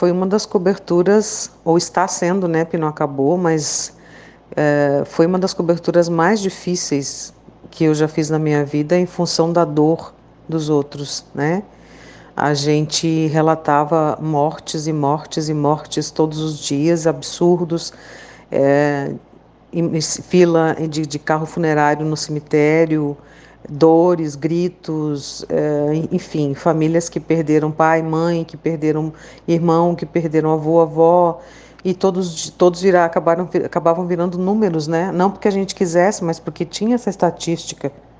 Foi uma das coberturas, ou está sendo, né, porque não acabou, mas foi uma das coberturas mais difíceis que eu já fiz na minha vida em função da dor dos outros, né? A gente relatava mortes e mortes e mortes todos os dias, absurdos, é, fila de carro funerário no cemitério, dores, gritos, enfim, famílias que perderam pai, mãe, que perderam irmão, que perderam avô, avó, e todos acabavam virando números, né? Não porque a gente quisesse, mas porque tinha essa estatística.